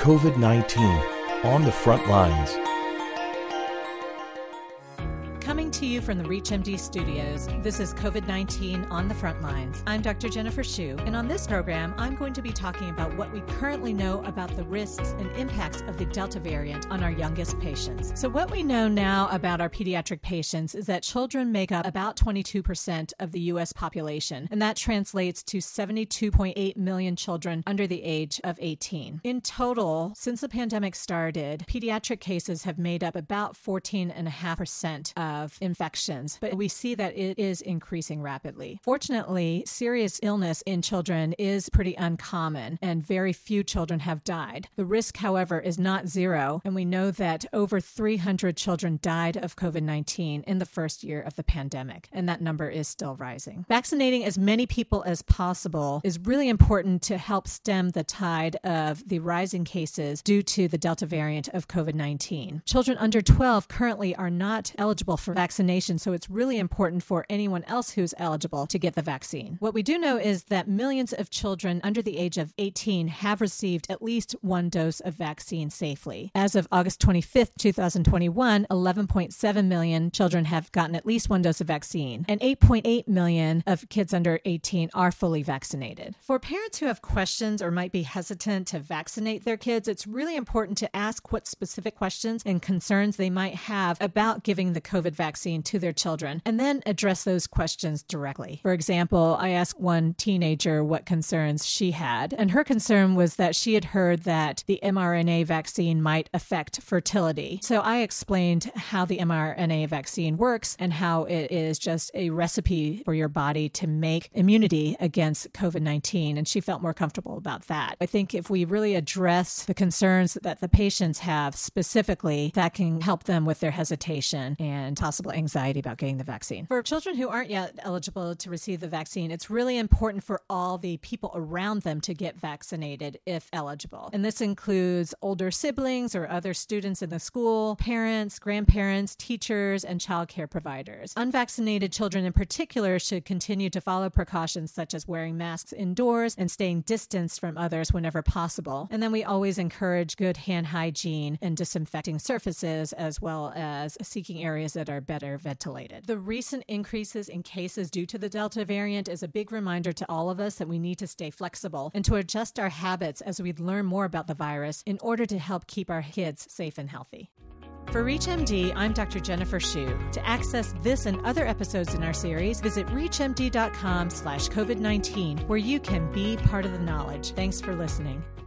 COVID-19 on the front lines. Coming to you from the ReachMD studios, this is COVID-19 on the front lines. I'm Dr. Jennifer Shu, and on this program, I'm going to be talking about what we currently know about the risks and impacts of the Delta variant on our youngest patients. So what we know now about our pediatric patients is that children make up about 22% of the U.S. population, and that translates to 72.8 million children under the age of 18. In total, since the pandemic started, pediatric cases have made up about 14.5% of infections, but we see that it is increasing rapidly. Fortunately, serious illness in children is pretty uncommon, and very few children have died. The risk, however, is not zero, and we know that over 300 children died of COVID-19 in the first year of the pandemic, and that number is still rising. Vaccinating as many people as possible is really important to help stem the tide of the rising cases due to the Delta variant of COVID-19. Children under 12 currently are not eligible for vaccination, so it's really important for anyone else who's eligible to get the vaccine. What we do know is that millions of children under the age of 18 have received at least one dose of vaccine safely. As of August 25th, 2021, 11.7 million children have gotten at least one dose of vaccine, and 8.8 million of kids under 18 are fully vaccinated. For parents who have questions or might be hesitant to vaccinate their kids, it's really important to ask what specific questions and concerns they might have about giving the COVID vaccine to their children, and then address those questions directly. For example, I asked one teenager what concerns she had, and her concern was that she had heard that the mRNA vaccine might affect fertility. So I explained how the mRNA vaccine works and how it is just a recipe for your body to make immunity against COVID-19, and she felt more comfortable about that. I think if we really address the concerns that the patients have specifically, that can help them with their hesitation and possible anxiety about getting the vaccine. For children who aren't yet eligible to receive the vaccine, it's really important for all the people around them to get vaccinated if eligible. And this includes older siblings or other students in the school, parents, grandparents, teachers, and childcare providers. Unvaccinated children in particular should continue to follow precautions such as wearing masks indoors and staying distanced from others whenever possible. And then we always encourage good hand hygiene and disinfecting surfaces, as well as seeking areas that are better ventilated. The recent increases in cases due to the Delta variant is a big reminder to all of us that we need to stay flexible and to adjust our habits as we learn more about the virus in order to help keep our kids safe and healthy. For ReachMD, I'm Dr. Jennifer Shu. To access this and other episodes in our series, visit reachmd.com/COVID-19, where you can be part of the knowledge. Thanks for listening.